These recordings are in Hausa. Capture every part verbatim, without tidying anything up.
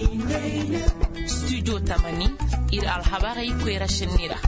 studio tamani ir alhabarai kwera shinira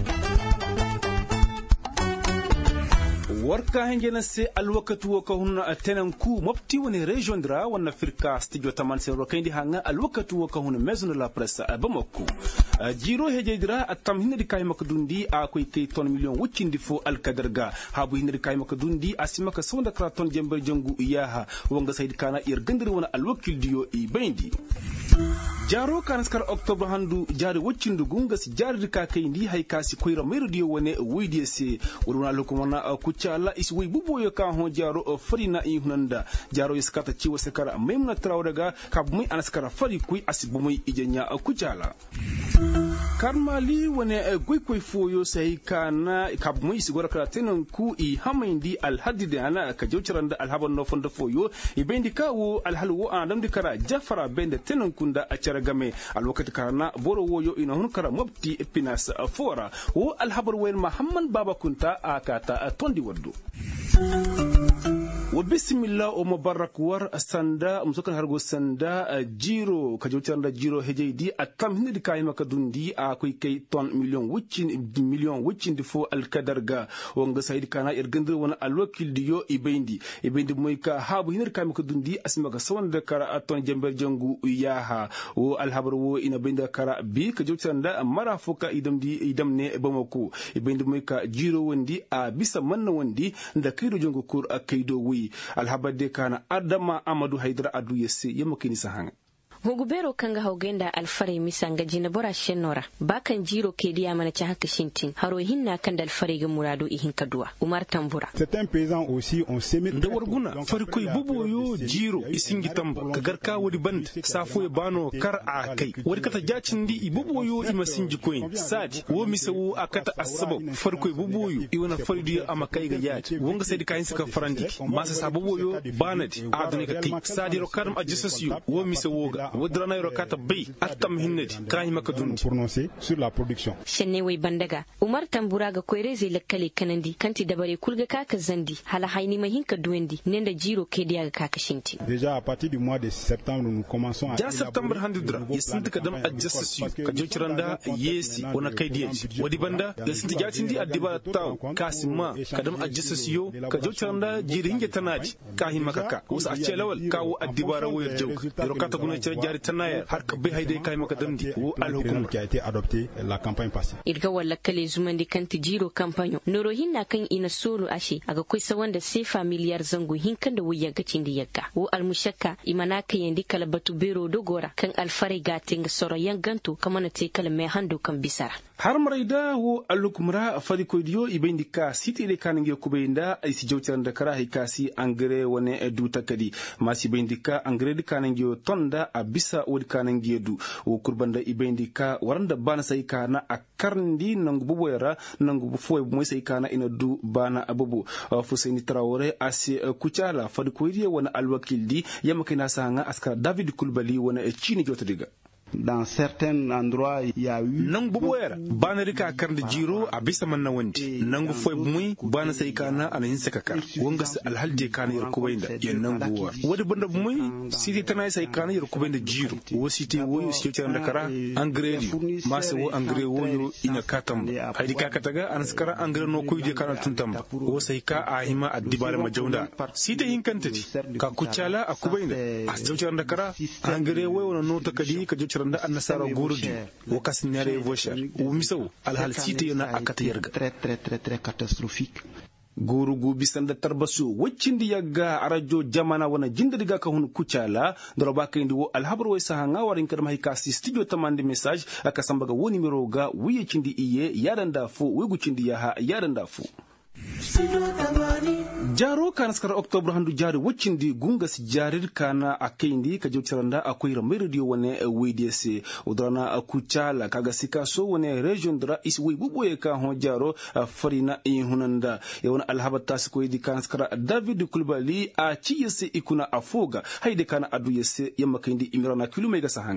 warka hangena se alwakatu waka hunna tenan ku mopti woni region dra wana firka studio taman se rokandi hanga alwakatu waka hunna maison de la presse abamako jiro hejedira atam hinri kay makdundi a koy kay ton million wuccindi fo alkadarga habu hinri kay makdundi asimaka sonda kraton jember jangu iyaha wonga sayid kana ir gandir wona alwakil diyo i bayndi jaro kanskar octobre handu jari woccindu gunga si jari ka kay ndi hay kasi koyra meru diyo wone wuydi se wona lokumana kucha Allah is way bubo yo kan ho jaro farina i hunanda jaro iskata ciwo sekara memna trawdaga kabmui anaskara fari kuy asibumui ijenya kujala karmali wone goy koy foyo sai kana kabmui sigora kara tenan ku i hamaindi alhadide ana ka jawciranda alhaban no fonda foyo ibendi kawo alhalwo adam dikara jafara bende tenan kunda acara game alwakati kana boro woyo ina hun kara mobti epinas fora wo alhabar wen muhammad baba kunta akata tondi waddu wa bismillah o mubarak war sanda musokan hargo sanda jiro kajawtanda jiro hejeydi atam hindi kay makadundi a koy kay ton million wuccin million wuccin difo alkadarga wonga sayid kana ergendir wona alwakil diyo ibendi ibendi moy ka habu hinir kay makadundi asmaga sawanda kara ton jember jangu yaha o alhabar wo ina benda kara bi kajawtanda mara foka idamdi idamne bamako ibendi moy ka jiro wondi a bisa manna wondi nda kaydo jongo kur akaydo wi alhabade kana adama amadu haidara adu yesse yamakini sahanga hugubero kanga haugenda alfare misanga jina bora shenora bakan jiro ke diya mana cha haka shintin haro hinna kan dal fare ga murado ihin kadua umar tambura c'est un paysan aussi on semi da warguna farko bubo yo jiro isingi tamba kagarka wadi band safo e bano kar a kai wadi kata jacin di ibubo yo imasinji coin sadi wo misawo akata asabo farko bubo yo iwana faridi amakai ga yati wonga sai kayin suka farandi masa sabubo yo banadi adane ka kai sadi ro karam ajisasiyo wo misawo ga wadrana yoro kata bay atam hinnedi kayi makadundi prononcer sur la production shenne way bandaga umar tambura ga koyreze lakkale kanandi kanti dabare kulga kaka zandi hala hayni mahinka duwendi nenda jiro ke diaga kaka shinti déjà à partir du mois de septembre nous commençons à ja septembre handudra yesinti kadam adjustation ka jociranda yesi wona kaydiyeji wadi banda yesinti jatindi adiba taw kasima kadam adjustation ka jociranda jiri hinge tanaji kahi makaka usa achelawal kawo adibara woyel jawk yoro kata guna jari tanaya har ka bai haidai kai maka damdi wo alhukum qui a été adopté la campagne passée irga walla kale zumandi kanti jiro kampanyo noro hinna kan ina solo ashe aga koi sawanda se familiar zango hinkan da wuya gacin da yagga wo almushakka imana kan yandi kala batu bero dogora kan alfare gatin soro yanganto kamana te kala mai hando kan bisara har maraida wo alhukumra fadi ko diyo ibindika siti de kanange kubeinda ay si jawtan da kara hikasi angre wone edu takadi masi bindika angre de kanange tonda a bisa wodi kanan gedu o kurbanda ibendika waranda bana sai kana a karndi nangu buboyara nangu foy moy sai kana ina du bana abubu Fuseni Traoré asi kuchala fadi ko diye wona alwakildi yamakina sanga askara David Kulbali wona e chini jotadiga dans certains endroits il y a eu nang buboyara bana rika karndi jiro a bisa manna wonti nangu foy muy bana sai kana ana yin saka kar wonga alhalje kana yar kubainda yan nangu wa wadi banda muy siti tanai sai kana yar kubainda jiro wo siti wo siti tan kara angreli masa wo angre wo ina katam haydi ka kataga an skara angre no koyde kana tuntam wo sai ka ahima addibare majaunda siti yin kantati ka kuchala a kubainda as jawtan da kara angre wo wono no takadi ka randa annasara gurudi wo kasnare vosha wo misaw alhal site yana akata yarga très très très très catastrophique gurugu bisanda tarbasu waccindi yagga arajo jamana wana jinda diga ka hun kuchala doroba kayndi wo alhabro way sahanga warin kadam hay kasi studio tamande message aka sambaga woni miroga wiye cindi iye yadanda fu wegu cindi yaha yadanda fu jaro kan skar octobre handu jari waccindi gunga si jarir kana akayndi ka jawtiranda akoy radio wone W D C odrana kuchala kaga sika so wone region dra is wi buboye ka hon jaro farina e hunanda e wona alhabata ko di kan skar David Kulbali a ciyese ikuna afoga hayde kana adu yese yamma kayndi imirana kilume ga sahanga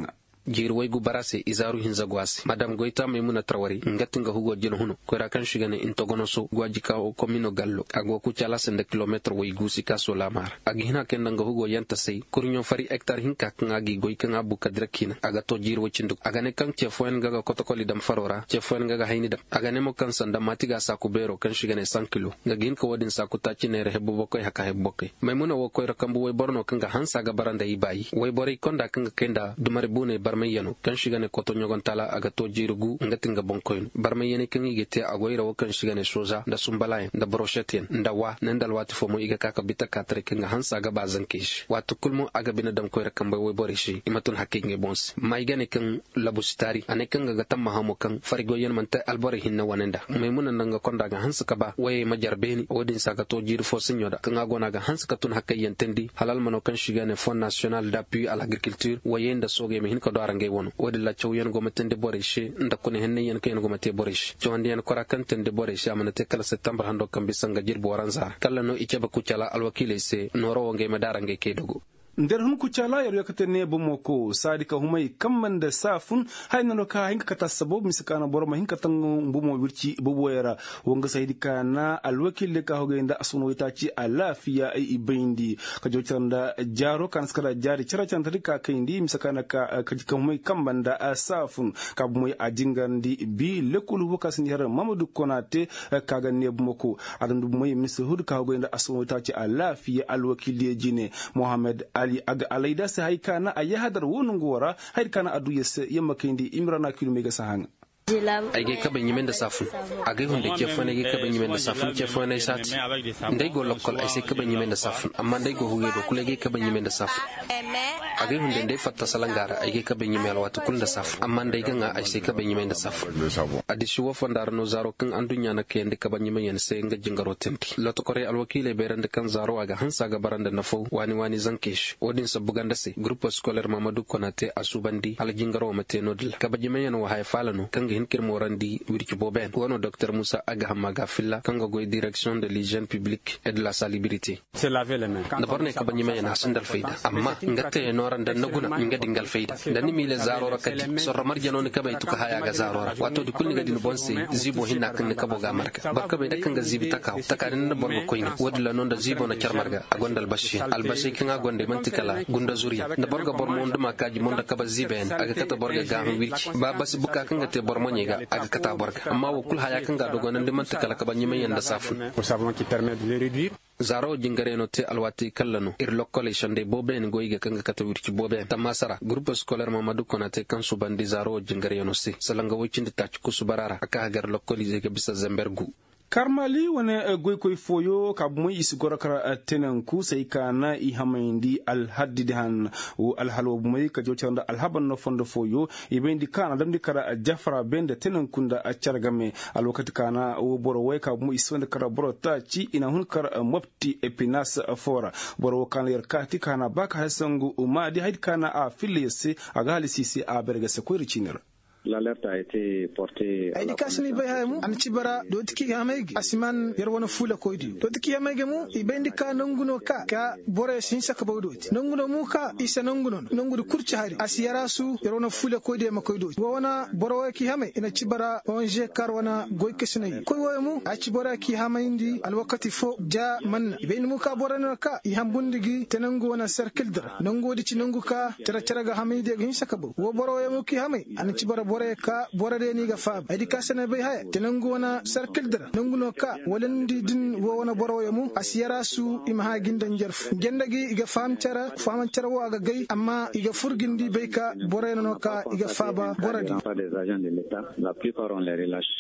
jirwai gu barase izaru hinza gwasi madam goita maimuna trawari ngatinga hugo jeno huno ko rakan shigane intogono so gwajika o komino gallo ago ku chala sende kilometer way gusi kaso lamar agihina kendanga hugo yanta sei kurnyo fari hectare hinka ngagi goy kanga bu kadrakina aga to jirwo cinduk aga ne kan chefoen gaga kotokoli dam farora chefoen gaga hayni dam aga ne mo kan sanda matiga sa ku bero kan shigane cent kilo ngagin ko wadin sa ku taci ne re hebo bokoy haka heboke maimuna wo koy rakambu way borno kanga hansa ga baranda ibayi way bori konda kanga kenda dumare bune barmayano kan shigane koto nyogon tala aga to jirugu ngatinga bonkoy barmayene kan yigete agoyra wo kan shigane soza da sumbalayen da brochetten da wa nandal wati fomo iga kaka bita katre kanga hansa ga bazan kish watu kulmo aga bina dam koy rakamba way bori shi imatun hakinge bons maygane kan labustari ane kanga ga tamma hamo kan farigo yen manta albori hinna wanenda maimuna nanga konda ga hansa ka ba way majarbeni odin saga to jiru fo sinyoda kanga gona ga hansa katun hakkayen tendi halal mano kan shigane fond national d'appui à l'agriculture wayenda soge me hin ko do arange wono wodi la chaw yen go matende bori shi ndakune henne yen kayen go mate bori shi chawandi yen kora kan tende bori shi amana te kala september hando kambi sanga jirbo waranza kala no ichaba kuchala alwakile se noro wonge madarange kedogo nder hun kucala yar yakate ne bomoko sadika humai kamman da safun haynano ka hinka kata sabob miskana boroma hinka tan bomo wirci boboyara wonga sayidika na alwakil ka hogenda asuno itaci alafiya ai ibindi ka jocanda jaro kan skara jari characan tarika kaindi miskana ka ka humai kamman da safun ka bomoy ajingandi bi lekul wokas ni har mamadou konate ka ga ne bomoko adan bomoy misahud ka hogenda asuno itaci alafiya alwakil jine mohammed ali aga alaida sa haikana ayahadar wonun gora haikana adu yesse yamma kindi imrana kilomega sahanga ayge kaben yimen da safun agay hunde ke fone ge kaben yimen da safun ke fone sat ndey go lokol ay se kaben yimen da safun amma ndey go huge do kulege kaben yimen da safun agay hunde ndey fatta salangara ayge kaben yimel watu kul da safun amma ndey ganga ay se kaben yimen da safun adi shuwo fondar no zaro kan andunya na kende kaben yimen yen se nga jingaro tenti loto kore alwakile berande kan zaro aga hansa ga baranda nafo wani wani zankesh odin sabuganda se groupe scolaire mamadou konate asubandi al jingaro mateno dil kaben yimen yen wa hay falano kan hinkir morandi wirki boben wono docteur Moussa Agahama Gafilla kanga goy direction de l'hygiène publique et de la salubrité c'est laver les mains d'abord ne kabani me na sandal fayda amma ngatte noran dan naguna ngadi ngal fayda dani mi le zarora kadi so ramar janon kabay tuka haya ga zarora wato di kulni gadi no bonse zibo hinna kan kabo ga marka bakka be dakan ga zibi takaw takarin na borgo koyni wodla non da zibo na charmarga agondal bashi al bashi kinga gonde mantikala gunda zuriya da borgo bor mon duma kaji mon da kaba ziben aga kata borga ga wirki ba bas buka kan gate bor monyega aga kata borga amma wo kul haya kan ga dogo nan de mantikala kaba nyime yanda safun au savon qui permet de les réduire zaro jingareno te alwati kallano ir lokkole shande boben goyiga kanga kata wirki boben tamasara groupe scolaire mamadou konate kan subandi zaro jingareno se salanga wicindi tach kusubarara aka gar lokkoli zega bisa zembergu karmali wane goy koy foyo ka moy isigora kara tenen ku sai kana i hamaindi al haddidan o al halo moy ka jocanda al haban no fondo foyo e bendi kana damdi kara jafara bende tenen kunda a chargame al wakati kana o boro way ka moy isonde kara boro ta ci ina hun kara mopti epinas fora boro kana yer kati kana baka hasangu umadi haid kana a filese aga halisisi a berga se ko ricinera. L'alerte a été portée à la kasni bay hamu an cibara do tiki hamegi asiman yerwona fula koydi do tiki hamegi mu ibendi ka nanguno ka ka bore sin saka bawdoti nanguno mu ka isa nanguno nangudo kurci hari asiyara su yerwona fula koydi ma koydo wona boro ki hame ina cibara onje karwana goy kesnay koy woymu a cibara ki hamayndi al wakati fo ja man ibendi mu ka borana ka i hambundigi tenangu wona circle dra nangodi ci nangu ka tara tara ga hamayde hin saka bo wo boro mu ki hame an cibara bore ka borade ni ga fab edi kasana bay hay tenangu wana circle dra nanguno ka walandi din wo wana boroye mu asiyara su im ha gindan jerf gendagi iga fam cara fam cara wo aga gay amma iga furgindi bay ka boreno no ka iga faba boradi pas des agents de l'état la plupart on les relâche.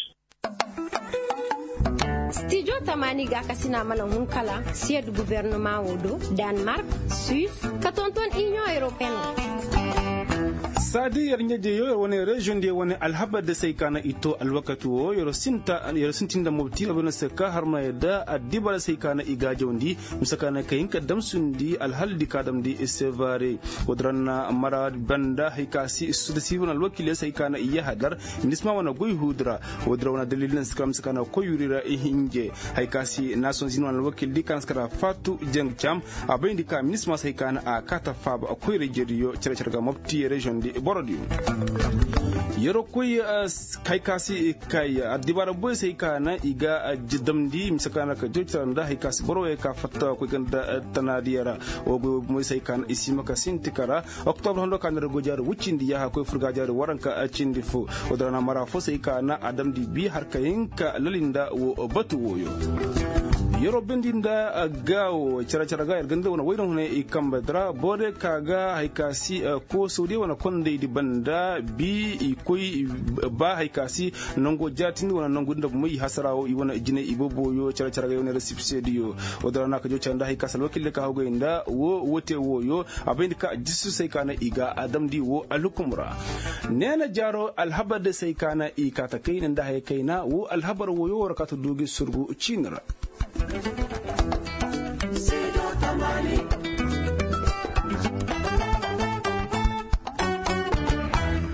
Studio Tamani ga kasina malan hunkala sied gouvernement wodo Denmark Suisse katonton Union Européenne sadi yar nyaje yo woni region de woni alhaba de sai kana ito alwakatu o yoro sinta yoro sintinda mobti abuna saka harma da adibara sai kana igaje wondi musakana kayinka damsundi alhaldi kadam di sevare wodranna mara banda haykasi suda sivon alwakile sai kana iya hadar nisma wana goy hudra wodra wana dalilan skram sakana koyurira hinje haykasi nason zino alwakil di kan skara fatu jeng cham abendi ka nisma sai kana a kata faba akoyre jeriyo cercerga mobti region di borodi yero koy kai kasi kai adibara boy sai kana iga jidamdi misakana ka jotanda hay kasi boro e ka fatta ko ganda tanadiyara o mo sai kana isima ka sintikara octobre hondo kan rego jar wuccindi ya ko furga jar waranka cindi fu odana mara fo sai kana adamdi bi har kayinka lalinda wo batu woyo yoro bendinda gawo cara cara ga ganda wona wayno ne ikamba dra bode kaga haikasi ko sodi wona konde di banda bi koy ba haikasi nongo jatini wona nongo nda muy hasarawo i wona jine ibobo yo cara cara ga yone resipsedi yo odara naka jo canda haikasa lokille ka hago inda wo wote wo yo abendi ka jisu sai kana iga adam di wo alukumra nena jaro alhabade sai kana ikata kaina nda haikaina wo alhabar wo yo rakatu dogi surgu chinra Sido tamani